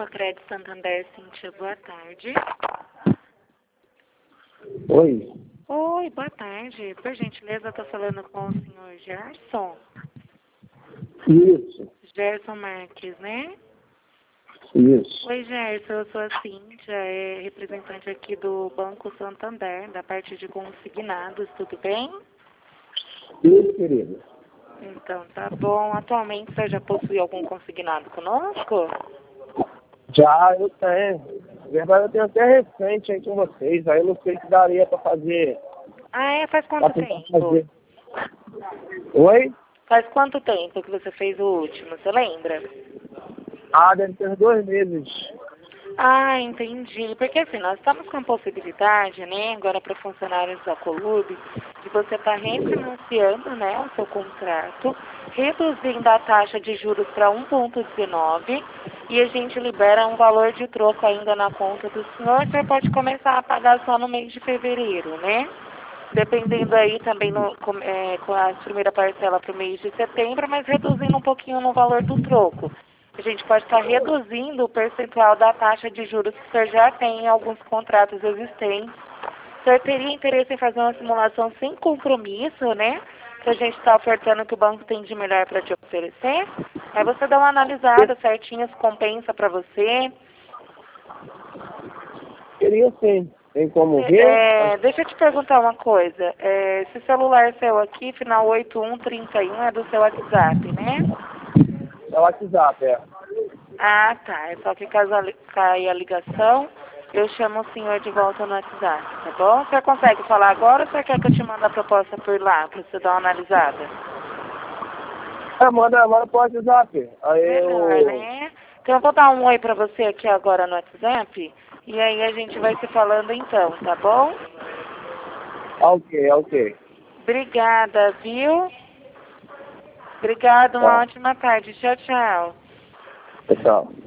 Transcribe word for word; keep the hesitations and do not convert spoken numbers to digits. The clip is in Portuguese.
a Crédito Santander, Cíntia, boa tarde. Oi. Oi, boa tarde. Por gentileza, eu estou falando com o senhor Gerson? Isso, Gerson Marques, né? isso. Oi, Gerson, eu sou a Cíntia, é representante aqui do Banco Santander, da parte de consignados, tudo bem? Isso, querido. Então, tá bom. Atualmente, você já possui algum consignado conosco? Já eu tenho. Na verdade, eu tenho até recente aí com vocês. Aí eu não sei se daria pra fazer. Ah, é? Faz Pra quanto tentar tempo? fazer. Oi? Faz quanto tempo que você fez o último, você lembra? Ah, deve ter dois meses. Ah, entendi. Porque assim, nós estamos com a possibilidade, né, agora para funcionários da Colube, de você estar refinanciando, né, o seu contrato, reduzindo a taxa de juros para um vírgula dezenove e a gente libera um valor de troco ainda na conta do senhor, você pode começar a pagar só no mês de fevereiro, né? Dependendo aí também no, com, é, com a primeira parcela para o mês de setembro, mas reduzindo um pouquinho no valor do troco. A gente pode estar reduzindo o percentual da taxa de juros que o senhor já tem em alguns contratos existentes. O senhor teria interesse em fazer uma simulação sem compromisso, né? Que a gente está ofertando o que o banco tem de melhor para te oferecer. Aí você dá uma analisada certinha se compensa para você. Queria sim. Tem como ver? É, deixa eu te perguntar uma coisa. É, esse celular seu aqui, final oito um trinta e um, é do seu WhatsApp, né? É o WhatsApp, é. Ah, tá. É só que caso a li- caia a ligação, eu chamo o senhor de volta no WhatsApp, tá bom? Você consegue falar agora ou você quer que eu te mande a proposta por lá, pra você dar uma analisada? É, manda, manda pro WhatsApp. Aí Melhor, eu... né? Então eu vou dar um oi pra você aqui agora no WhatsApp, e aí a gente vai se falando então, tá bom? Ok, ok. Obrigada, viu? Obrigada, uma Tá. ótima tarde. Tchau, tchau. Tchau.